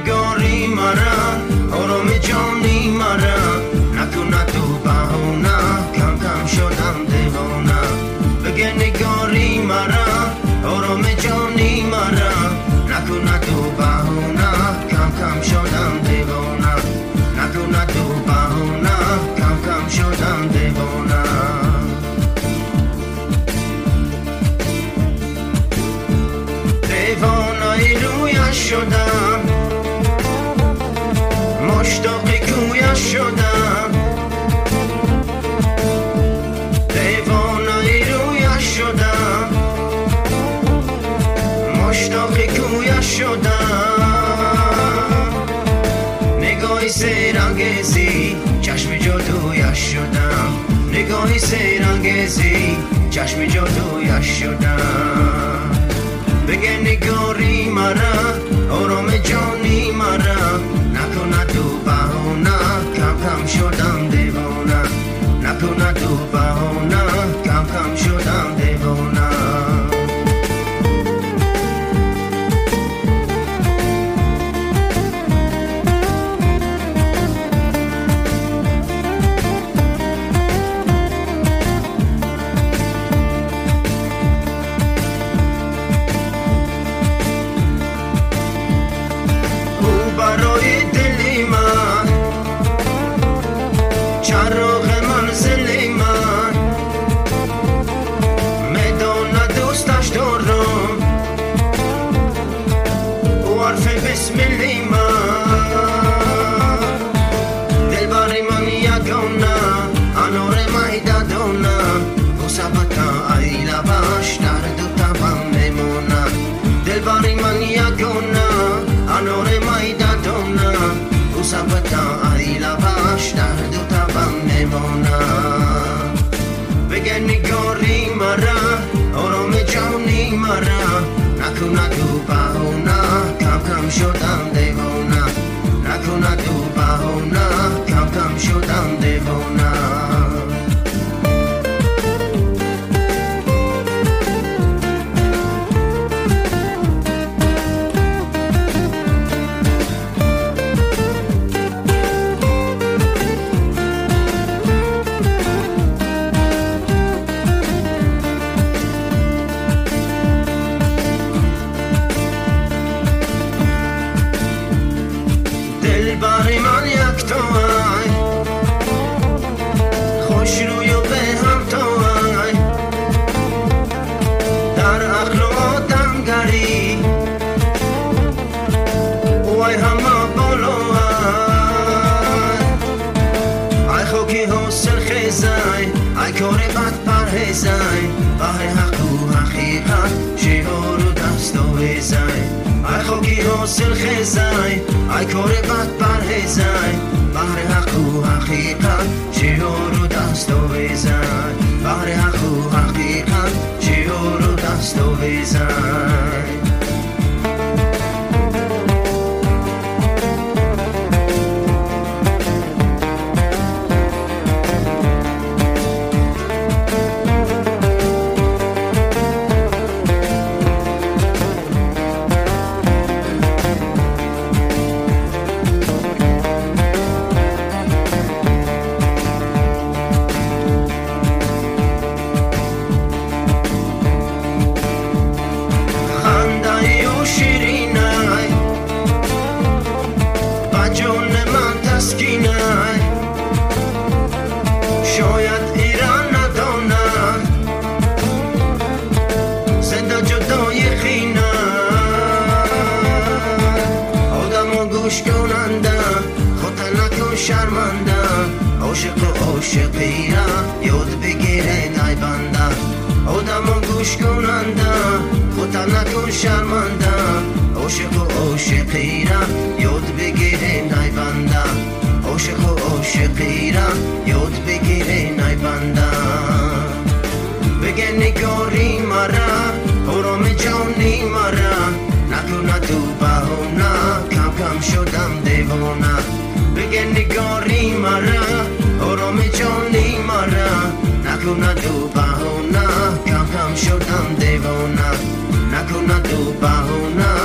نگاری مرا آرام جانی مرا نکن تو بهونه کم کم شدم دیوانه بگه نگاری مرا آرام جانی مرا نکن تو بهونه کم کم شدم دیوانه نکن تو بهونه کم کم شدم دیوانه دیوانه رویش شدم مشتاق کویش شدم دیوانه رویش شدم مشتاق کویش شدم نگاهی سیرانگیزی چشم جادویش شدم نگاهی سیرانگیزی چشم جادویش شدم بگه نگاری مرا آرام جانی مرا نکن تو بهونه کم کم شدم دیوانه نکن تو بهونه کم کم شدم دیوانه برای دلی من چراغ منزل من میدونه دوستش دارم او حرف بسملی من دلبری من یگانه انار میدادونه او سبتا ای لباش در دو تبم میمونه دلبری من یگانه انار میدادونه او سبتا ای لباش در دو تبم میمونه بگه نگاری مرا آرام جانی مرا نکن تو بهونه کم کم شدم دیوانه نکن تو بهونه کم کم شدم دیوانه دلبری من یک توی خوش روی و به هم توی در عقل و آدمگری وای همه بالوی ای خوکی حسن خیزی ای کار بد پرهیزی بحر حق و حقیقت شعار و دست و ویزی ای خوکی حاصل خیزی ای کار بد پرهیزی بحر حق و حقیقت شعار و دست و ویزی بحر حق و حقیقت شعار و دست و ویزی شاید ایران ندانم زنده جدای خینه آدم و گوش کننده خود نکن شرمنده عاشق و عاشقی را یاد بگیره نای بنده آدم و گوش کننده خود نکن شرمنده عاشق و عاشقی را یاد بگیره نای بنده عاشق و عاشقی را یاد بگیره نای بنده بگه نگاری مرا آرام جانی مرا نکن تو بهونه کم کم شدم دیوانه بگه نگاری مرا آرام جانی مرا نکن تو بهونه کم کم شدم دیوانه نکن تو بهونه